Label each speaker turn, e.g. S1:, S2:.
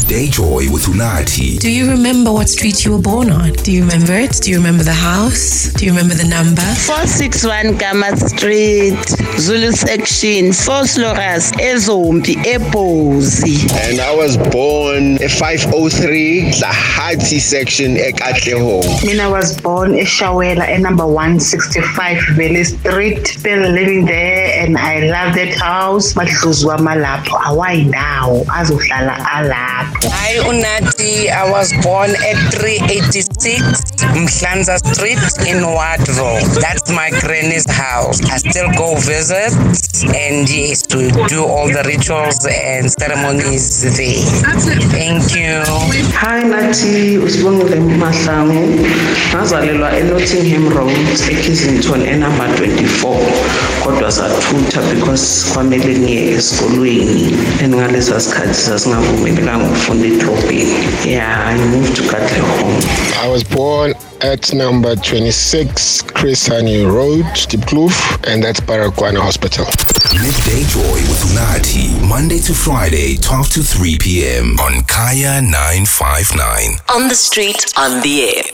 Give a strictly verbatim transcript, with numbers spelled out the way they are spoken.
S1: Midday Joy with Unathi.
S2: Do you remember what street you were born on? Do you remember it? Do you remember the house? Do you remember the number?
S3: four sixty-one Gama Street, Zulu section, four Sloras, Ezombi, Epozi.
S4: And I was born at five oh three, the Hati section at Katleho.
S5: I was born in Shawela at number one sixty-five Valley Street. Still living there, and I love that house. Mahluzwa malapho awayindawo azohlala alapho.
S6: Hi Unathi, I was born at three eighty-six Mhlanza Street in Watville. That's my granny's house. I still go visit and yes, to do all the rituals and ceremonies there. Thank you.
S7: Hi Nathi, usibongile Mahlangu. Ngazalelwa eNottingham Road, eKensington, enumber twenty-four. Kodwa sathutha because kwamele ngiye esikolweni. Engalesa sikhathi sasingavumelekanga ukufunda edrobheni. Yeah, I moved to Katlehong.
S8: I was born at number twenty-six Chris Honey Road, Diepkloof, and that's Baragwana Hospital.
S1: Midday Joy with Unathi, Monday to Friday, twelve to three p.m. on Kaya nine five nine.
S9: On the street, on the air.